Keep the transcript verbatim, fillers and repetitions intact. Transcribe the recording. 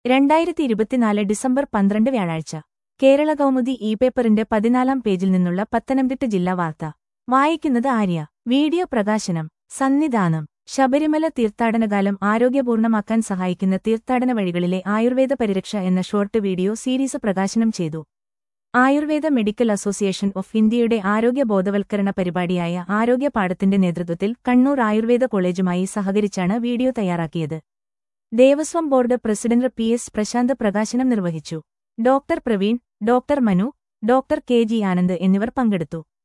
രണ്ടായിരത്തി ഇരുപത്തിനാല് ഡിസംബർ പന്ത്രണ്ട് വ്യാഴാഴ്ച കേരള കൗമുദി ഇ പേപ്പറിന്റെ പതിനാലാം പേജിൽ നിന്നുള്ള പത്തനംതിട്ട ജില്ലാ വാർത്ത വായിക്കുന്നത് ആര്യ. വീഡിയോ പ്രകാശനം. സന്നിധാനം. ശബരിമല തീർത്ഥാടനകാലം ആരോഗ്യപൂർണമാക്കാൻ സഹായിക്കുന്ന തീർത്ഥാടന വഴികളിലെ ആയുർവേദ പരിരക്ഷ എന്ന ഷോർട്ട് വീഡിയോ സീരീസ് പ്രകാശനം ചെയ്തു. ആയുർവേദ മെഡിക്കൽ അസോസിയേഷൻ ഓഫ് ഇന്ത്യയുടെ ആരോഗ്യ ബോധവൽക്കരണ പരിപാടിയായ ആരോഗ്യ പാഠത്തിന്റെ നേതൃത്വത്തിൽ കണ്ണൂർ ആയുർവേദ കോളേജുമായി സഹകരിച്ചാണ് വീഡിയോ തയ്യാറാക്കിയത്. Devaswom board president P S Prashanth പ്രകാശനം നിർവഹിച്ചു. Doctor Praveen, doctor Manu, doctor K G Anand എന്നിവർ പങ്കെടുത്തു.